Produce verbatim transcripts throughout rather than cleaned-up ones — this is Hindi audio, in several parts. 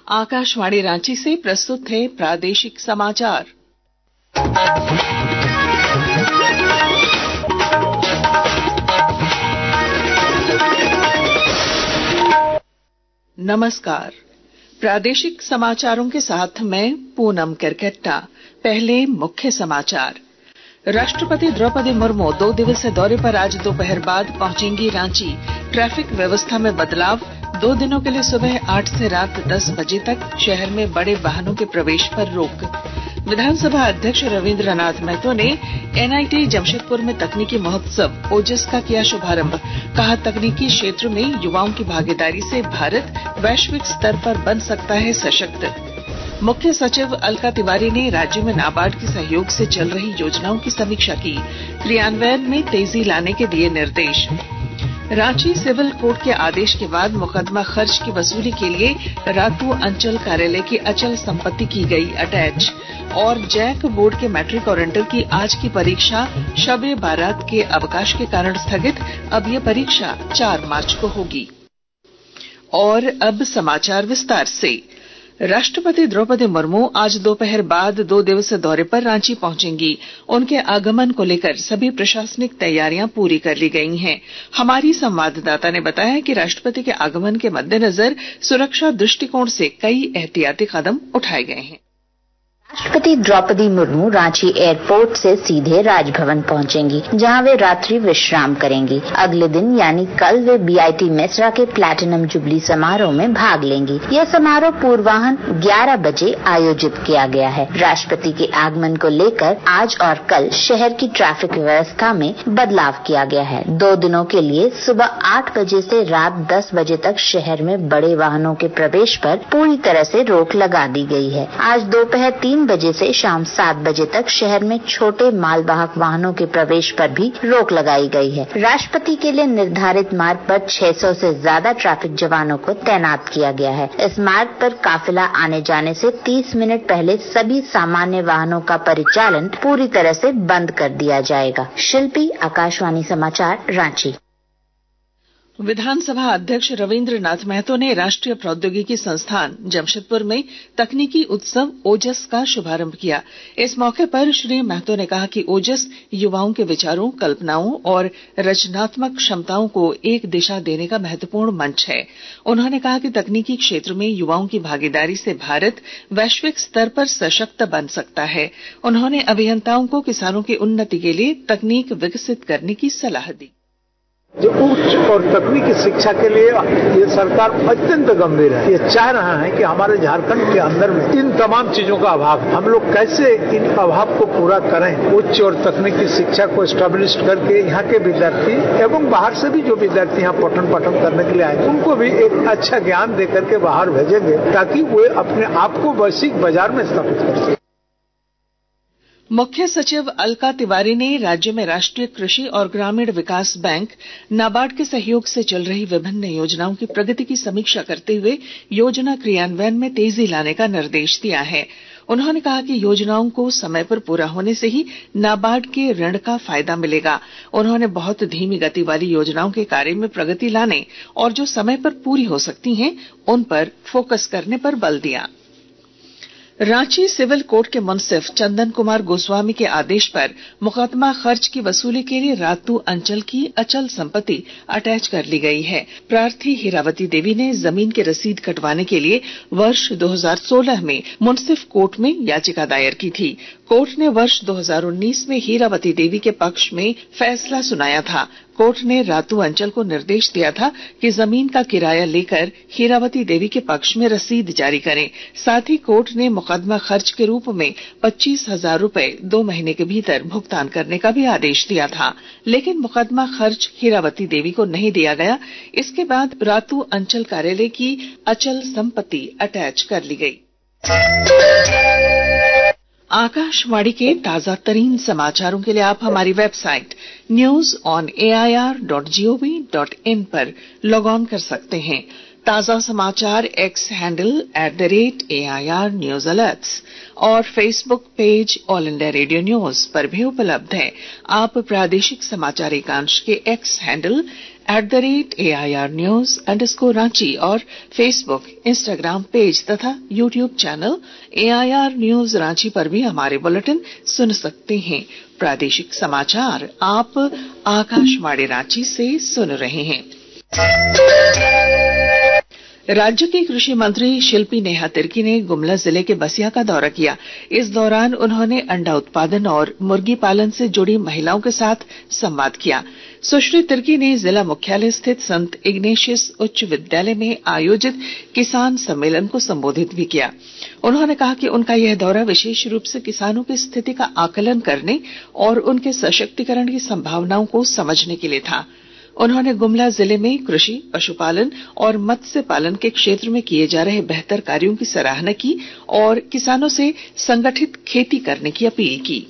आकाशवाणी रांची से प्रस्तुत है प्रादेशिक समाचार। नमस्कार। प्रादेशिक समाचारों के साथ मैं पूनम केरकेट्टा। पहले मुख्य समाचार। राष्ट्रपति द्रौपदी मुर्मू दो दिवसीय दौरे पर आज दोपहर बाद पहुंचेंगी रांची। ट्रैफिक व्यवस्था में बदलाव। दो दिनों के लिए सुबह आठ से रात दस बजे तक शहर में बड़े वाहनों के प्रवेश पर रोक। विधानसभा अध्यक्ष रविंद्र नाथ महतो ने एनआईटी जमशेदपुर में तकनीकी महोत्सव ओजस का किया शुभारंभ। कहा, तकनीकी क्षेत्र में युवाओं की भागीदारी से भारत वैश्विक स्तर पर बन सकता है सशक्त। मुख्य सचिव अलका तिवारी ने राज्य में नाबार्ड के सहयोग से चल रही योजनाओं की समीक्षा की। क्रियान्वयन में तेजी लाने के दिए निर्देश। रांची सिविल कोर्ट के आदेश के बाद मुकदमा खर्च की वसूली के लिए रातू अंचल कार्यालय की अचल संपत्ति की गई अटैच। और जैक बोर्ड के मैट्रिक और इंटर की आज की परीक्षा शबे बारात के अवकाश के कारण स्थगित। अब यह परीक्षा चार मार्च को होगी। और अब समाचार विस्तार से। राष्ट्रपति द्रौपदी मुर्मू आज दोपहर बाद दो दिवसीय दौरे पर रांची पहुंचेंगी। उनके आगमन को लेकर सभी प्रशासनिक तैयारियां पूरी कर ली गई हैं। हमारी संवाददाता ने बताया कि राष्ट्रपति के आगमन के मद्देनजर सुरक्षा दृष्टिकोण से कई एहतियाती कदम उठाए गए हैं। राष्ट्रपति द्रौपदी मुर्मू रांची एयरपोर्ट से सीधे राजभवन पहुंचेंगी, जहां वे रात्रि विश्राम करेंगी। अगले दिन यानी कल वे बीआईटी मेसरा के प्लैटिनम जुबली समारोह में भाग लेंगी। यह समारोह पूर्वाह्न ग्यारह बजे आयोजित किया गया है। राष्ट्रपति के आगमन को लेकर आज और कल शहर की ट्रैफिक व्यवस्था में बदलाव किया गया है। दो दिनों के लिए सुबह आठ बजे से रात दस बजे तक शहर में बड़े वाहनों के प्रवेश पर पूरी तरह से रोक लगा दी गई है। आज दोपहर तीन बजे से शाम सात बजे तक शहर में छोटे मालवाहक वाहनों के प्रवेश पर भी रोक लगाई गई है। राष्ट्रपति के लिए निर्धारित मार्ग पर छह सौ से ज्यादा ट्रैफिक जवानों को तैनात किया गया है। इस मार्ग पर काफिला आने जाने से तीस मिनट पहले सभी सामान्य वाहनों का परिचालन पूरी तरह से बंद कर दिया जाएगा। शिल्पी, आकाशवाणी समाचार, रांची। विधानसभा अध्यक्ष रविंद्र नाथ महतो ने राष्ट्रीय प्रौद्योगिकी संस्थान जमशेदपुर में तकनीकी उत्सव ओजस का शुभारंभ किया। इस मौके पर श्री महतो ने कहा कि ओजस युवाओं के विचारों, कल्पनाओं और रचनात्मक क्षमताओं को एक दिशा देने का महत्वपूर्ण मंच है। उन्होंने कहा कि तकनीकी क्षेत्र में युवाओं की भागीदारी से भारत वैश्विक स्तर पर सशक्त बन सकता है। उन्होंने अभियंताओं को किसानों की उन्नति के लिए तकनीक विकसित करने की सलाह दी। जो उच्च और तकनीकी शिक्षा के लिए ये सरकार अत्यंत गंभीर है। ये चाह रहा है कि हमारे झारखंड के अंदर में इन तमाम चीजों का अभाव, हम लोग कैसे इन अभाव को पूरा करें। उच्च और तकनीकी शिक्षा को एस्टेब्लिश करके यहाँ के विद्यार्थी एवं बाहर से भी जो विद्यार्थी यहाँ पठन पाठन करने के लिए आए, उनको भी एक अच्छा ज्ञान दे करके बाहर भेजेंगे, ताकि वे अपने आप को वैश्विक बाजार में स्थापित कर सकें। मुख्य सचिव अलका तिवारी ने राज्य में राष्ट्रीय कृषि और ग्रामीण विकास बैंक नाबार्ड के सहयोग से चल रही विभिन्न योजनाओं की प्रगति की समीक्षा करते हुए योजना क्रियान्वयन में तेजी लाने का निर्देश दिया है। उन्होंने कहा कि योजनाओं को समय पर पूरा होने से ही नाबार्ड के ऋण का फायदा मिलेगा। उन्होंने बहुत धीमी गति वाली योजनाओं के कार्य में प्रगति लाने और जो समय पर पूरी हो सकती हैं, उन पर फोकस करने पर बल दिया। रांची सिविल कोर्ट के मुंसिफ चंदन कुमार गोस्वामी के आदेश पर मुकदमा खर्च की वसूली के लिए रातू अंचल की अचल संपत्ति अटैच कर ली गई है। प्रार्थी हीरावती देवी ने जमीन की रसीद कटवाने के लिए वर्ष दो हज़ार सोलह में मुंसिफ कोर्ट में याचिका दायर की थी। कोर्ट ने वर्ष दो हज़ार उन्नीस में हीरावती देवी के पक्ष में फैसला सुनाया था। कोर्ट ने रातू अंचल को निर्देश दिया था कि जमीन का किराया लेकर हीरावती देवी के पक्ष में रसीद जारी करें। साथ ही कोर्ट ने मुकदमा खर्च के रूप में पच्चीस हजार रूपये दो महीने के भीतर भुगतान करने का भी आदेश दिया था, लेकिन मुकदमा खर्च हीरावती देवी को नहीं दिया गया। इसके बाद रातू अंचल कार्यालय की अचल संपत्ति अटैच कर ली गई। आकाशवाणी के ताजा तरीन समाचारों के लिए आप हमारी website news on A I R dot G O V dot in पर लॉग ऑन कर सकते हैं। ताजा समाचार X handle at the rate A I R news alerts और Facebook page All India Radio news पर भी उपलब्ध है। आप प्रादेशिक समाचार एकांश के X handle at the rate A I R news underscore Ranchi और फेसबुक, इंस्टाग्राम पेज तथा YouTube channel A I R news Ranchi पर भी हमारे बुलेटिन सुन सकते हैं। प्रादेशिक समाचार आप आकाशवाणी रांची से सुन रहे हैं। राज्य के कृषि मंत्री शिल्पी नेहा तिर्की ने गुमला जिले के बसिया का दौरा किया। इस दौरान उन्होंने अंडा उत्पादन और मुर्गी पालन से जुड़ी महिलाओं के साथ संवाद किया। सुश्री तिर्की ने जिला मुख्यालय स्थित संत इग्नेशियस उच्च विद्यालय में आयोजित किसान सम्मेलन को संबोधित भी किया। उन्होंने कहा कि उनका यह दौरा विशेष रूप से किसानों की स्थिति का आकलन करने और उनके सशक्तिकरण की संभावनाओं को समझने के लिए था। उन्होंने गुमला जिले में कृषि, पशुपालन और मत्स्य पालन के क्षेत्र में किए जा रहे बेहतर कार्यों की सराहना की और किसानों से संगठित खेती करने की अपील की।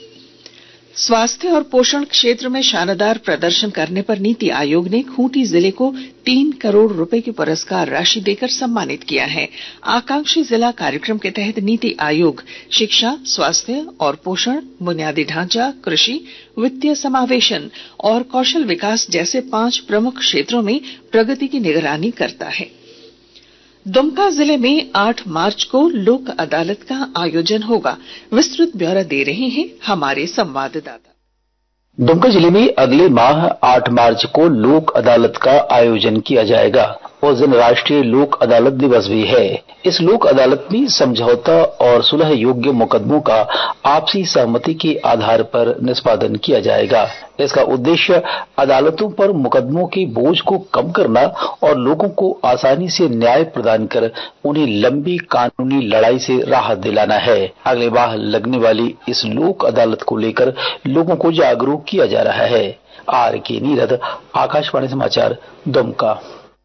स्वास्थ्य और पोषण क्षेत्र में शानदार प्रदर्शन करने पर नीति आयोग ने खूंटी जिले को तीन करोड़ रुपए की पुरस्कार राशि देकर सम्मानित किया है। आकांक्षी जिला कार्यक्रम के तहत नीति आयोग शिक्षा, स्वास्थ्य और पोषण, बुनियादी ढांचा, कृषि, वित्तीय समावेशन और कौशल विकास जैसे पांच प्रमुख क्षेत्रों में प्रगति की निगरानी करता है। दुमका जिले में आठ मार्च को लोक अदालत का आयोजन होगा। विस्तृत ब्यौरा दे रहे हैं हमारे संवाददाता। दुमका जिले में अगले माह आठ मार्च को लोक अदालत का आयोजन किया जाएगा। उस दिन राष्ट्रीय लोक अदालत दिवस भी है। इस लोक अदालत में समझौता और सुलह योग्य मुकदमों का आपसी सहमति के आधार पर निष्पादन किया जाएगा। इसका उद्देश्य अदालतों पर मुकदमों के बोझ को कम करना और लोगों को आसानी से न्याय प्रदान कर उन्हें लंबी कानूनी लड़ाई से राहत दिलाना है। अगले माह लगने वाली इस लोक अदालत को लेकर लोगों को जागरूक किया जा रहा है। आर के नीरद, आकाशवाणी समाचार, दुमका।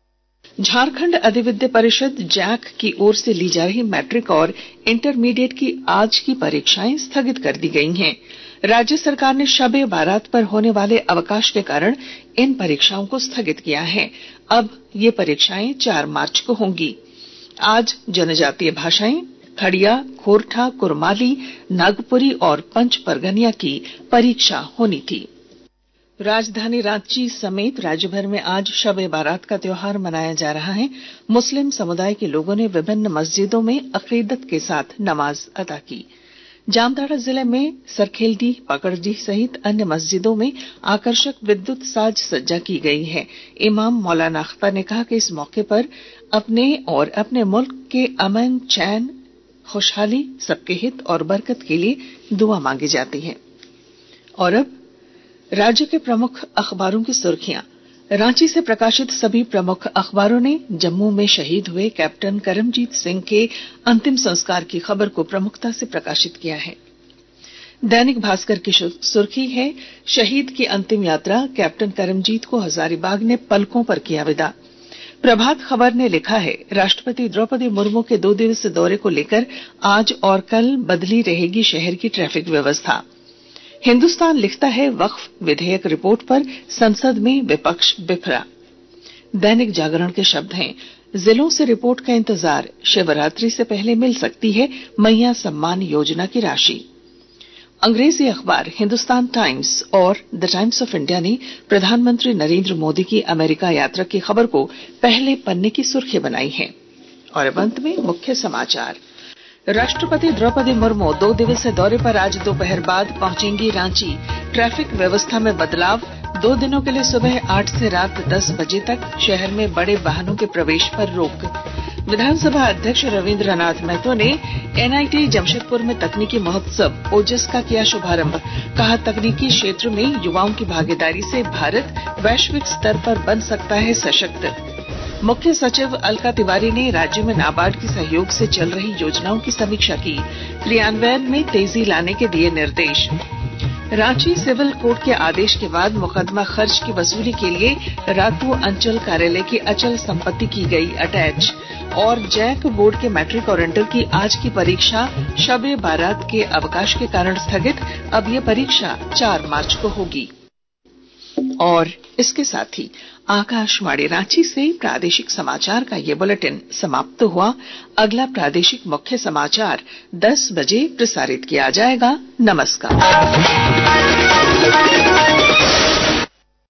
झारखंड अधिविद्य परिषद जैक की ओर से ली जा रही मैट्रिक और इंटरमीडिएट की आज की परीक्षाएं स्थगित कर दी गई हैं। राज्य सरकार ने शब-ए बारात पर होने वाले अवकाश के कारण इन परीक्षाओं को स्थगित किया है। अब ये परीक्षाएं चार मार्च को होंगी। आज जनजातीय भाषाएं खड़िया, खोरठा, कुरमाली, नागपुरी और पंच परगनिया की परीक्षा होनी थी। राजधानी रांची समेत राज्य भर में आज शब-ए बारात का त्योहार मनाया जा रहा है। मुस्लिम समुदाय के लोगों ने विभिन्न मस्जिदों में अकीदत के साथ नमाज अदा की। जामताड़ा जिले में सरखेलडीह, पकड़डीह सहित अन्य मस्जिदों में आकर्षक विद्युत साज सज्जा की गई है। इमाम मौलाना अख्तर ने कहा कि इस मौके पर अपने और अपने मुल्क के अमन, चैन, खुशहाली, सबके हित और बरकत के लिए दुआ मांगी जाती है। और अब राज्य के प्रमुख अखबारों की सुर्खियां। रांची से प्रकाशित सभी प्रमुख अखबारों ने जम्मू में शहीद हुए कैप्टन करमजीत सिंह के अंतिम संस्कार की खबर को प्रमुखता से प्रकाशित किया है। दैनिक भास्कर की सुर्खी है, शहीद की अंतिम यात्रा, कैप्टन करमजीत को हजारीबाग ने पलकों पर किया विदा। प्रभात खबर ने लिखा है, राष्ट्रपति द्रौपदी मुर्मू के दो दिवसीय दौरे को लेकर आज और कल बदली रहेगी शहर की ट्रैफिक व्यवस्था। हिंदुस्तान लिखता है, वक्फ विधेयक रिपोर्ट पर संसद में विपक्ष बिफरा। दैनिक जागरण के शब्द हैं, जिलों से रिपोर्ट का इंतजार, शिवरात्रि से पहले मिल सकती है मैया सम्मान योजना की राशि। अंग्रेजी अखबार हिंदुस्तान टाइम्स और द टाइम्स ऑफ इंडिया ने प्रधानमंत्री नरेंद्र मोदी की अमेरिका यात्रा की खबर को पहले पन्ने की सुर्खी बनाई है। और अब अंत में मुख्य समाचार। राष्ट्रपति द्रौपदी मुर्मू दो दिवसीय दौरे पर आज दोपहर बाद पहुंचेंगी रांची। ट्रैफिक व्यवस्था में बदलाव, दो दिनों के लिए सुबह आठ से रात दस बजे तक शहर में बड़े वाहनों के प्रवेश पर रोक। विधानसभा अध्यक्ष रविंद्रनाथ महतो ने एन आई टी जमशेदपुर में तकनीकी महोत्सव ओजस का किया शुभारंभ। कहा, तकनीकी क्षेत्र में युवाओं की भागीदारी से भारत वैश्विक स्तर पर बन सकता है सशक्त। मुख्य सचिव अलका तिवारी ने राज्य में नाबार्ड के सहयोग से चल रही योजनाओं की समीक्षा की। क्रियान्वयन में तेजी लाने के दिए निर्देश। रांची सिविल कोर्ट के आदेश के बाद मुकदमा खर्च की वसूली के लिए रातू अंचल कार्यालय की अचल संपत्ति की गई अटैच। और जैक बोर्ड के मैट्रिक और इंटर की आज की परीक्षा शब-ए बारात के अवकाश के कारण स्थगित। अब यह परीक्षा चार मार्च को होगी। और इसके साथ ही आकाशवाणी रांची से प्रादेशिक समाचार का ये बुलेटिन समाप्त हुआ। अगला प्रादेशिक मुख्य समाचार दस बजे प्रसारित किया जाएगा। नमस्कार।